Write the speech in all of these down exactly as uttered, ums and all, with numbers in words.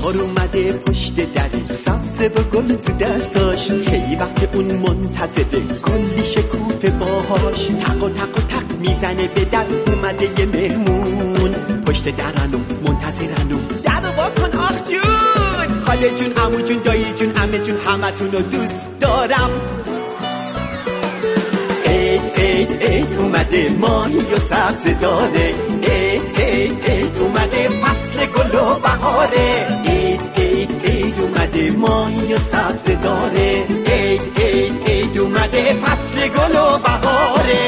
بهار اومده پشت در، سبزه و گل تو دستاش، خیلی وقت اون منتظره، کلی شکوفه باهاش، تق و تق و تق میزنه به در. اومده یه مهمون پشت درن و منتظرن و در رو واکن آخ جون، خاله جون، عمو جون، دایی جون، عمه جون، همتون رو دوست دارم. عید عید عید اومده، ماهی و سبزه داره، عید عید عید اومده، فصل گل و بهاره، عید عید عید اومده، ماهی و سبزه داره، عید عید عید اومده، فصل گل و بهاره.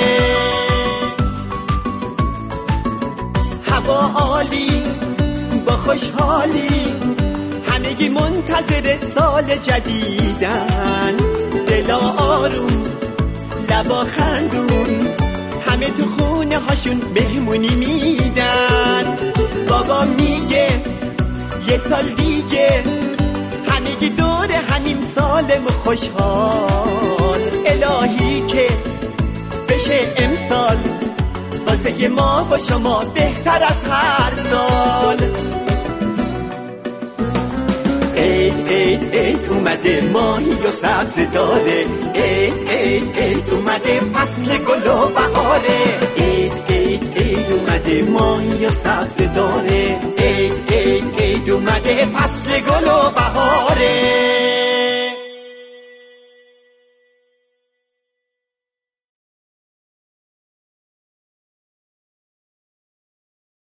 هوا عالی با خوشحالی، همگی منتظر سال جدیدن، دلا آروم لبا خندون، همه تو خونه هاشون مهمونی میدن. بابا میگه یه سال دیگه همگی دور همین سالم و خوشحال، الهی که بشه امسال واسه ما و شما بهتر از هر سال. عید عید عید اومده، ماهی و سبزه داره، عید عید عید اومده، فصل گل و بهاره، عید عید عید اومده، ماهی و سبزه داره، عید عید عید اومده، فصل گل و بهاره.